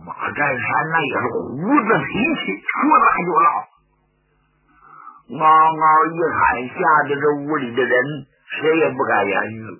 马占山那也是胡子脾气，说拉就拉。嗷嗷一喊，吓得这屋里的人谁也不敢言语了。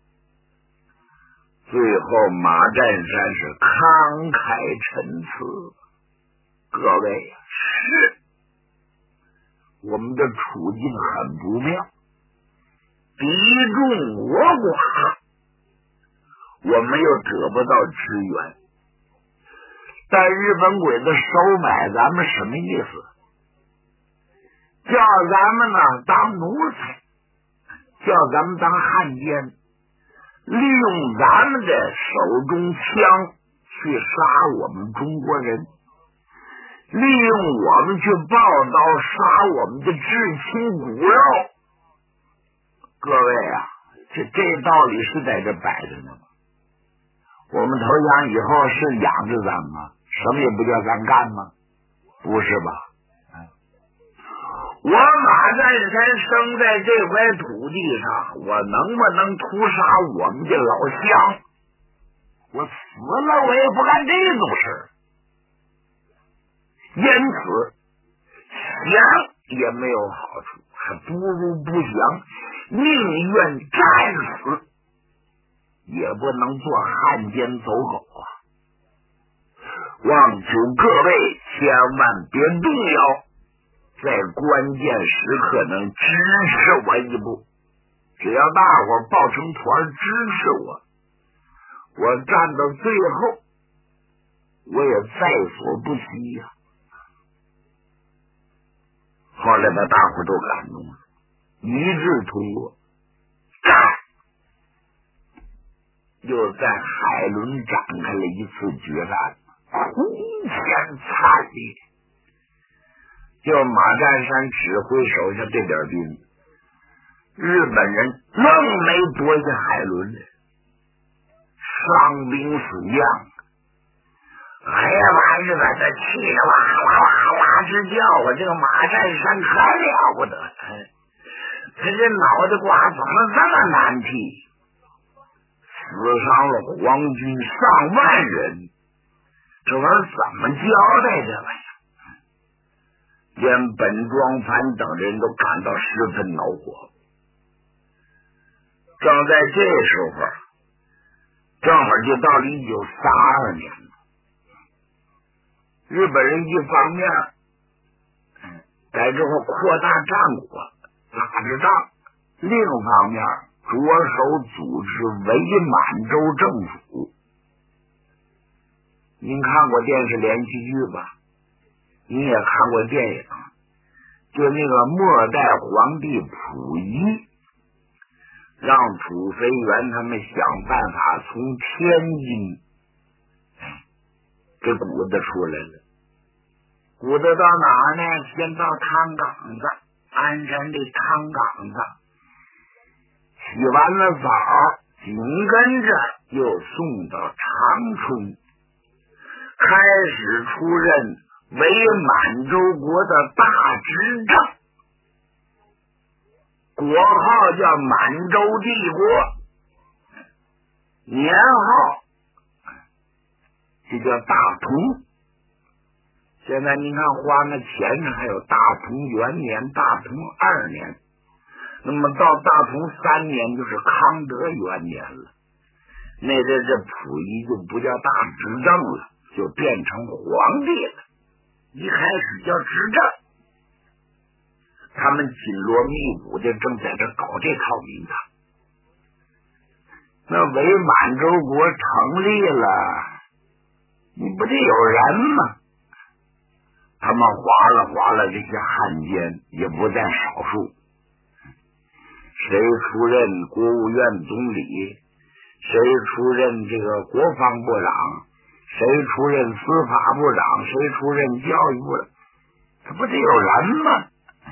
最后马占山是慷慨陈词，各位呀，是我们的处境很不妙，敌众我寡，我们又得不到支援，但日本鬼子收买咱们什么意思？叫咱们呢当奴才，叫咱们当汉奸，利用咱们的手中枪去杀我们中国人，利用我们去报刀杀我们的至亲骨肉。各位啊，这道理是在这摆着呢吗？我们投降以后是养着咱们吗？什么也不叫咱干吗？不是吧？我马占山生在这块土地上，我能不能屠杀我们的老乡？我死了我也不干这种事。因此想也没有好处，还不如不想，宁愿战死也不能做汉奸走狗啊！望求各位千万别动摇，在关键时刻能支持我一步，只要大伙抱成团支持我站到最后我也在所不惜呀。后来把大伙都感动了，一致通过，又在海伦展开了一次决战，空前惨烈。就马占山指挥手下这点兵，日本人愣没夺下海伦，伤兵死将，哎呀妈，日本的气得哇哇哇哇直叫啊！这个马占山可了不得，他这脑袋瓜怎么这么难替？死伤了皇军上万人，这玩意儿怎么交代这玩意儿？连本庄繁等人都感到十分恼火。正在这时候，正好就到了1932年了。日本人一方面在这块扩大战果，打着仗，另一方面着手组织伪满洲政府。您看过电视连续剧吧？你也看过电影，就那个末代皇帝溥仪，让土肥原他们想办法从天津给鼓捣出来了。鼓捣到哪儿呢？先到汤岗子，鞍山的汤岗子，洗完了澡，紧跟着又送到长春，开始出任伪满洲国的大执政，国号叫满洲帝国，年号就叫大同。现在您看花那钱上还有大同元年、大同2年，那么到大同3年就是康德元年了。那这溥仪就不叫大执政了，就变成皇帝了。一开始叫执政，他们紧锣密鼓的正在这搞这套名堂。那伪满洲国成立了，你不得有人吗？他们划了这些汉奸也不在少数，谁出任国务院总理，谁出任这个国防部长，谁出任司法部长，谁出任教育部长，他不得有人吗？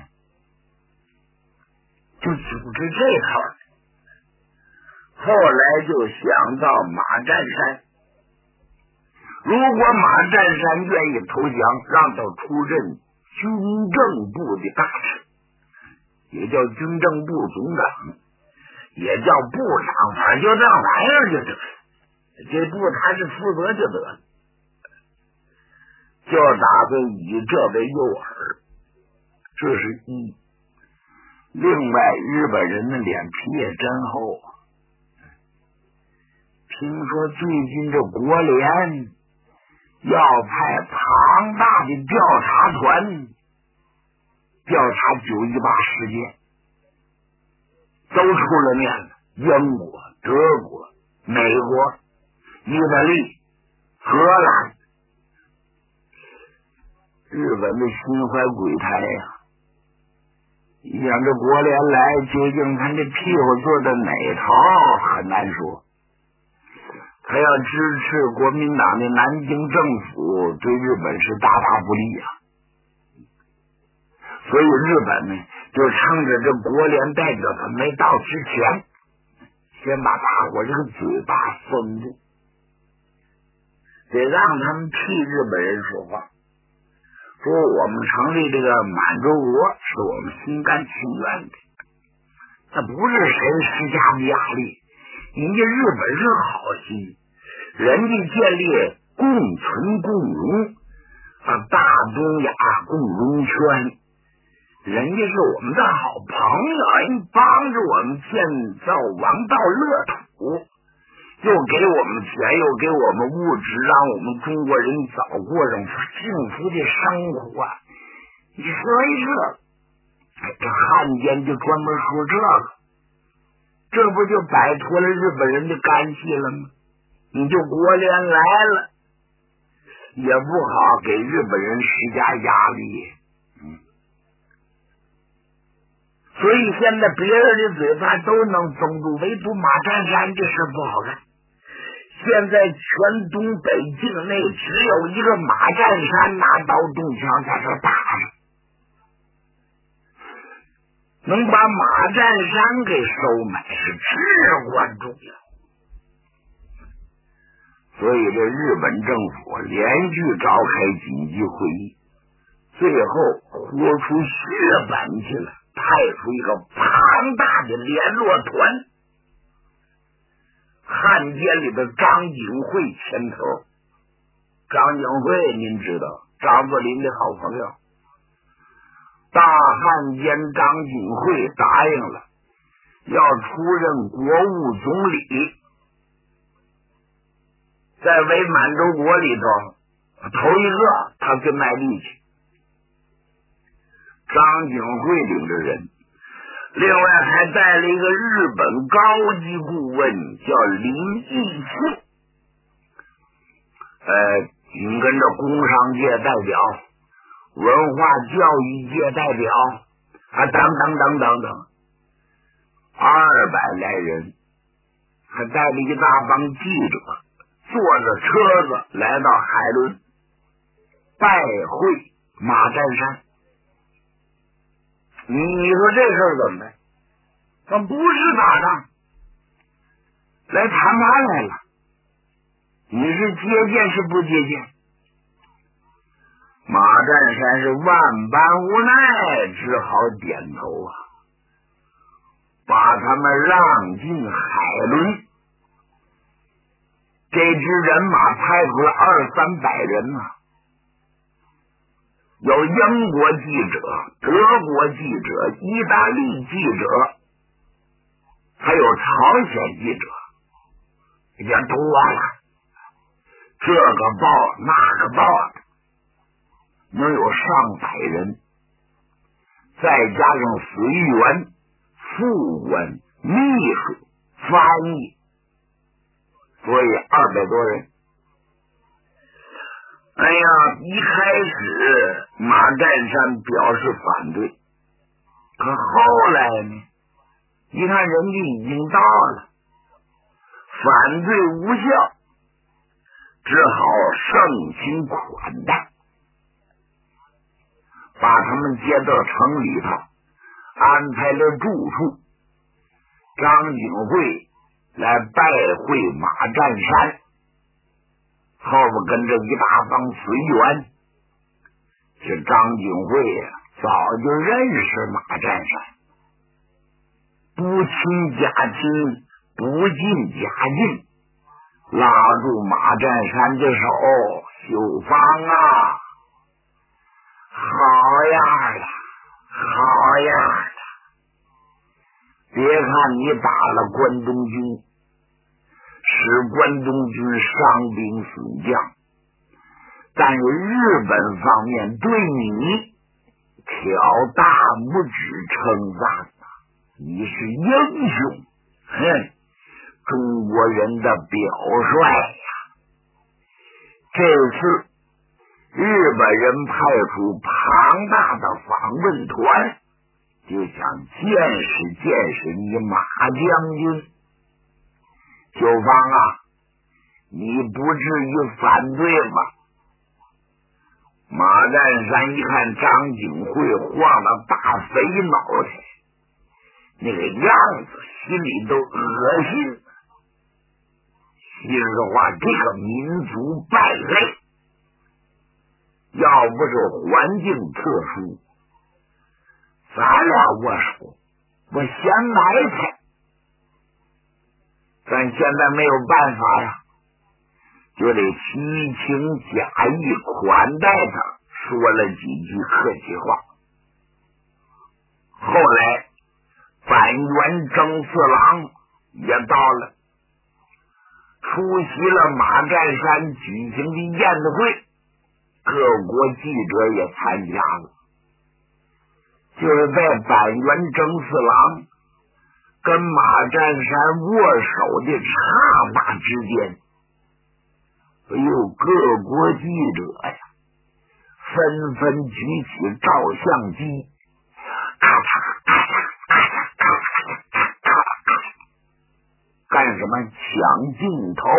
就组织这套。后来就想到马占山，如果马占山愿意投降，让他出任军政部的大臣，也叫军政部总长，也叫部长，反正就这玩意儿就得了。这部他是负责就得了。 就打算以这为诱饵，这是一。另外，日本人的脸皮也真厚。听说最近这国联要派庞大的调查团调查9·18事件，都出了面了。英国、德国、美国、意大利、荷兰，日本的心怀鬼胎呀！想这国联来，究竟他这屁股坐在哪头很难说。他要支持国民党的南京政府，对日本是大大不利啊。所以日本呢，就趁着这国联代表团没到之前，先把大伙这个嘴巴封住，得让他们替日本人说话，说我们成立这个满洲国是我们心甘情愿的，那不是谁施加的压力，人家日本是好心，人家建立共存共荣大东亚共荣圈，人家是我们的好朋友，人帮着我们建造王道乐土，又给我们钱，又给我们物质，让我们中国人早过上幸福的生活。你说一说，这汉奸就专门说这个，这不就摆脱了日本人的干系了吗？你就国联来了，也不好给日本人施加压力。所以现在别人的嘴巴都能封住，唯独马占山这事不好干。现在全东北境内只有一个马占山拿刀动枪在这打着，能把马占山给收买是至关重要。所以这日本政府连续召开紧急会议，最后豁出血本去了，派出一个庞大的联络团，汉奸里的张景惠牵头。张景惠您知道，张作霖的好朋友，大汉奸张景惠答应了要出任国务总理，在伪满洲国里头头一个他跟卖力气。张景惠领着人，另外还带了一个日本高级顾问叫林义庆，跟着工商界代表、文化教育界代表等200来人，还带了一大帮记者，坐着车子来到海伦拜会马占山。你说这事儿怎么办？他不是打仗，来谈判来了。你是接见是不接见？马占山是万般无奈，只好点头啊，把他们让进海伦。这支人马派出了200-300人啊，有英国记者、德国记者、意大利记者，还有朝鲜记者，也多了。这个报那个报，能有上百人，再加上随员、副官、秘书、翻译，所以200多人。哎呀，一开始马占山表示反对，可后来呢，一看人家已经到了，反对无效，只好盛情款待，把他们接到城里头，安排了住处。张景惠来拜会马占山，后边跟着一大帮随员。这张景惠呀，早就认识马占山，不亲家亲，不近家近，拉住马占山的手，秀芳啊， 好样的，好样的！别看你打了关东军，使关东军伤兵损将，但是日本方面对你挑大拇指称赞，你是英雄，中国人的表率呀！这次日本人派出庞大的访问团，就想见识你马将军。九方啊，你不至于反对吧？马占山一看张景惠晃了大肥脑袋，那个样子心里都恶心。心里话，这个民族败类，要不是环境特殊，咱俩握手，我先埋汰。咱现在没有办法呀，就得虚情假意款待他，说了几句客气话。后来板垣征四郎也到了，出席了马占山举行的宴会，各国记者也参加了。就是在板垣征四郎跟马占山握手的刹那之间，哎呦，各国记者呀，纷纷举起照相机，咔嚓咔嚓咔嚓咔嚓咔嚓咔嚓，干什么抢镜头？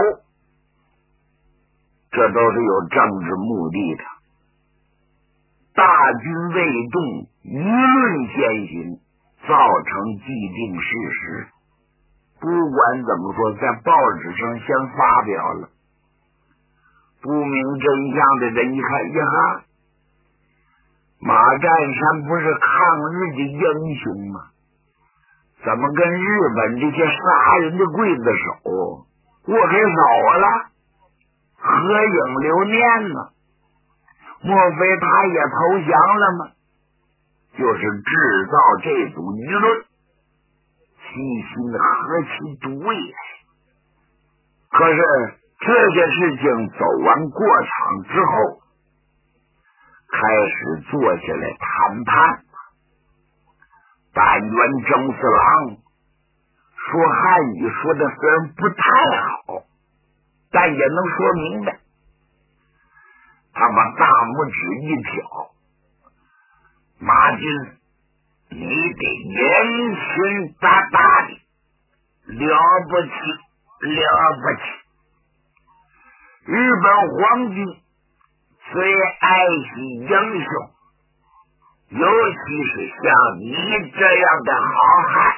这都是有政治目的的。大军未动，舆论先行，造成既定事实。不管怎么说，在报纸上先发表了。不明真相的人一看，呀，马占山不是抗日的英雄吗？怎么跟日本这些杀人的刽子手握开手了，合影留念呢？莫非他也投降了吗？就是制造这组舆论，细心的何其毒也！可是这些事情走完过场之后，开始坐下来谈判。板垣征四郎说汉语说的虽然不太好，但也能说明白。他把大拇指一挑，马军，你得严巡大大的，了不起，了不起！日本皇军最爱惜英雄，尤其是像你这样的好汉，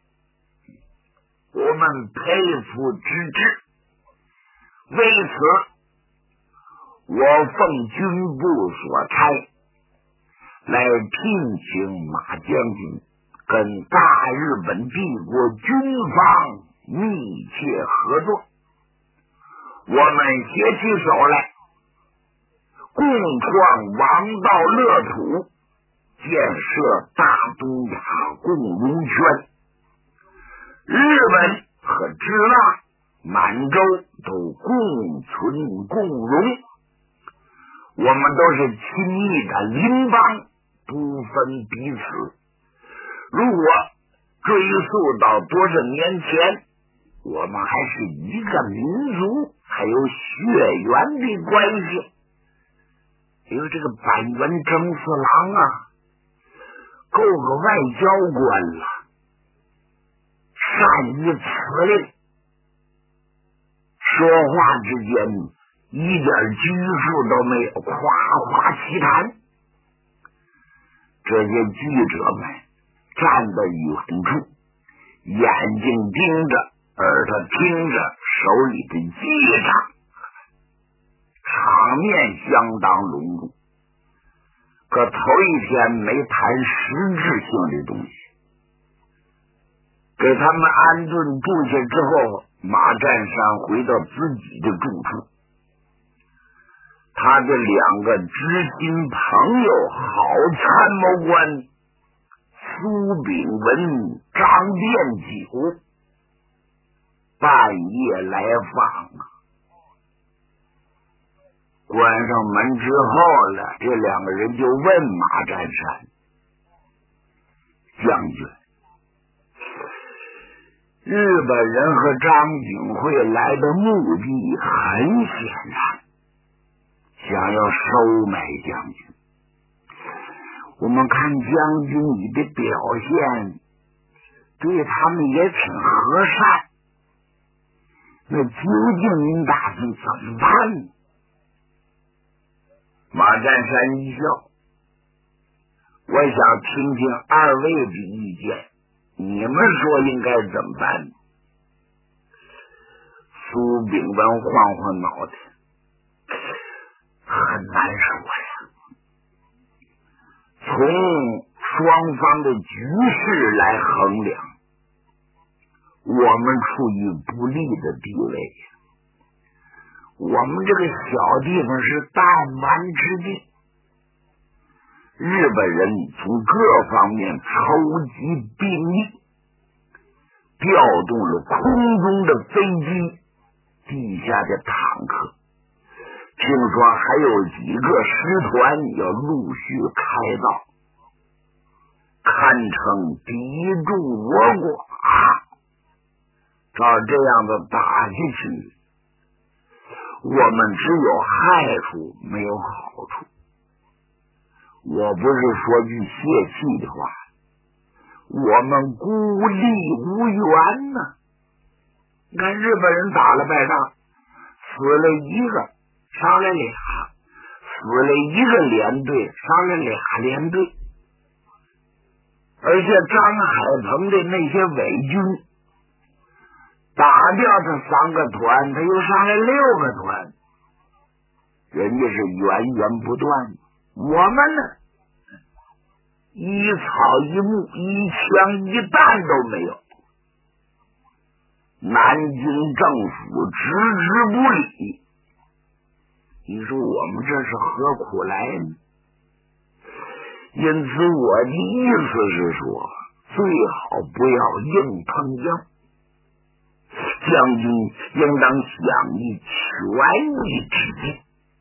我们佩服之至。为此，我奉军部所差，来聘请马将军跟大日本帝国军方密切合作，我们携起手来，共创王道乐土，建设大东亚共荣圈。日本和支那、满洲都共存共荣，我们都是亲密的邻邦，不分彼此。如果追溯到多少年前，我们还是一个民族，还有血缘的关系。因为这个板垣征四郎啊，够个外交官了，善于辞令，说话之间一点拘束都没有，夸夸其谈。这些记者们站在远处，眼睛盯着，耳朵听着手里的记账，场面相当隆重。可头一天没谈实质性的东西，给他们安顿住下之后，马占山回到自己的住处，他他的2个知心朋友，好参谋官苏炳文、张殿九，半夜来访啊。关上门之后了，这2个人就问马占山将军，日本人和张景惠来的目的很显然，想要收买将军。我们看将军你的表现，对他们也挺和善，那究竟您打算怎么办呢？马占山一笑，我想听听2位的意见，你们说应该怎么办？苏炳文晃晃脑袋，很难说呀。从双方的局势来衡量，我们处于不利的地位。我们这个小地方是弹丸之地，日本人从各方面筹集兵力，调动了空中的飞机、地下的坦克，听说还有几个师团要陆续开道，堪称敌众我寡。照这样子打下去，我们只有害处没有好处。我不是说句泄气的话，我们孤立无援呢。你看日本人打了败仗，死了1个，伤了2，死了1个连队，伤了2连队，而且张海鹏的那些伪军打掉他3个团，他又上来6个团，人家是源源不断。我们呢，一草一木，一枪一弹都没有。南京政府置之不理，你说我们这是何苦来呢？因此我的意思是说，最好不要硬碰硬，将军应当想以权宜之计。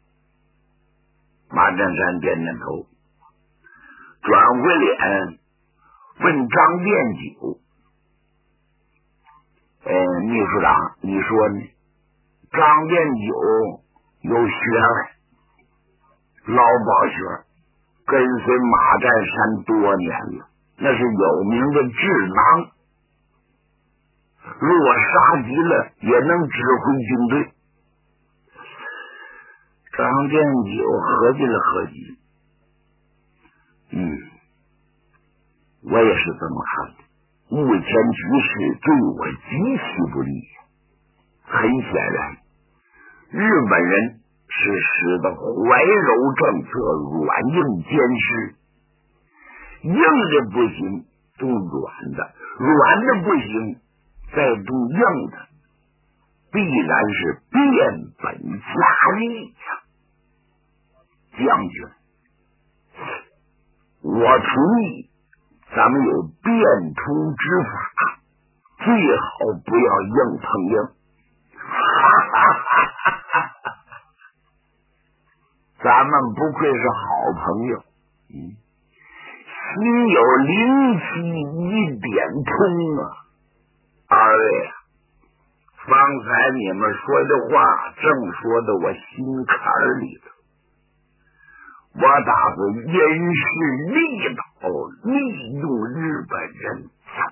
马占山点点头，转回脸问张殿九，秘书长，你说呢？张殿九有学问，老保学，跟随马占山多年了，那是有名的智囊，若杀急了也能指挥军队。张殿九合计了合计，我也是这么看的。目前局势对我极其不利，很显然，日本人是使得怀柔政策软硬兼施，硬的不行动软的，软的不行再动硬的，必然是变本加厉呀。将军，我同意咱们有变通之法，最好不要硬碰硬。咱们不愧是好朋友，心有灵犀一点通啊！二位啊，方才你们说的话正说到我心坎里头，我打算因势利导，利用日本人。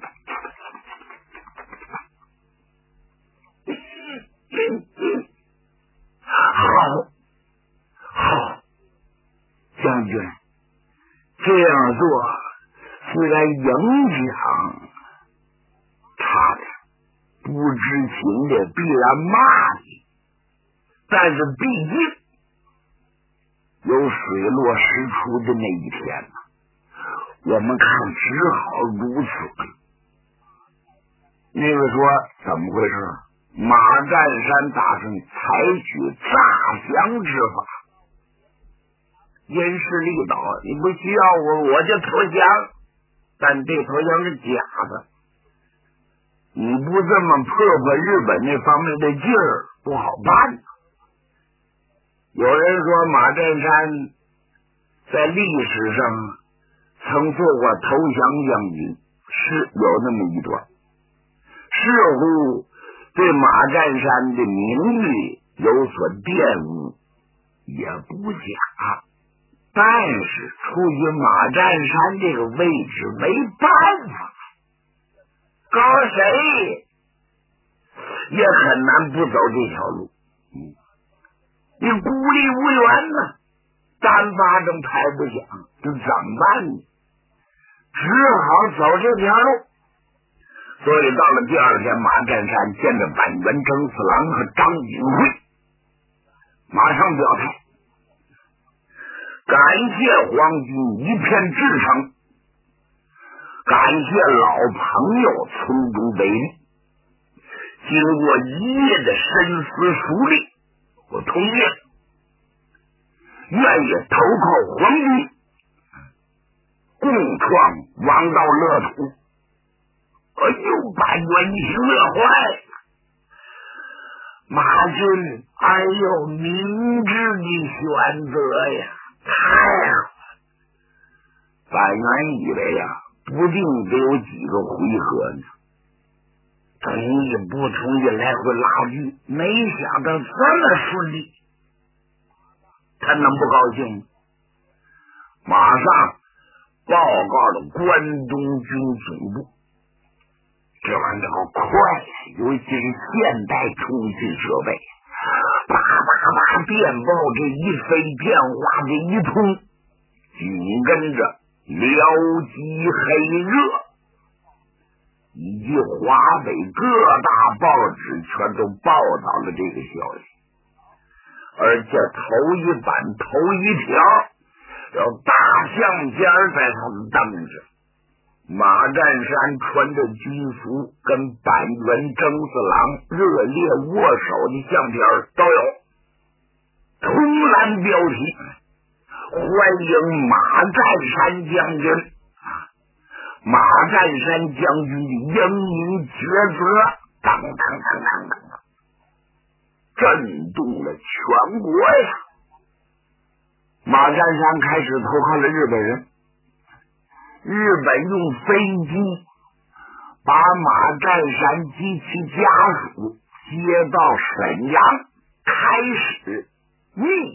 好，将军，这样做虽然影响差点，不知情的必然骂你，但是毕竟有水落石出的那一天呢，我们看只好如此。那个说怎么回事？马占山打算采取诈降之法， 因势利导，你不需要我就投降，但这投降是假的。你不这么破坏日本那方面的劲儿，不好办。有人说马占山在历史上曾做过投降将军，是有那么一段，似乎对马占山的名誉有所玷污，也不假。但是出于马占山这个位置，没办法，告谁也很难不走这条路。你孤立无援呢，单发正拍不响，这怎么办呢？只好走这条路。所以到了第二天，马占山见着板垣征四郎和张景惠，马上表态，感谢皇军一片至诚，感谢老朋友从中给力。经过一夜的深思熟虑，我同意了，愿意投靠皇军，共创王道乐土。哎呦，板垣一听乐坏了，马军，哎呦，明智的选择呀，太好了！板垣以为呀，不定得有几个回合呢，同意不同意来回拉锯，没想到这么顺利，他能不高兴吗？马上报告了关东军总部，这玩意儿好快呀，尤其是现代通讯设备，叭叭叭电报这一飞，电话这一通，紧跟着辽机黑热以及华北各大报纸全都报道了这个消息，而且头一版头一条有大相片在上面登着，马占山穿着军服跟板垣征四郎热烈握手的相片都有，通栏标题，欢迎马占山将军，马占山将军的英明抉择，当当当当当，震动了全国呀！马占山开始投靠了日本人，日本用飞机把马占山及其家属接到沈阳，开始密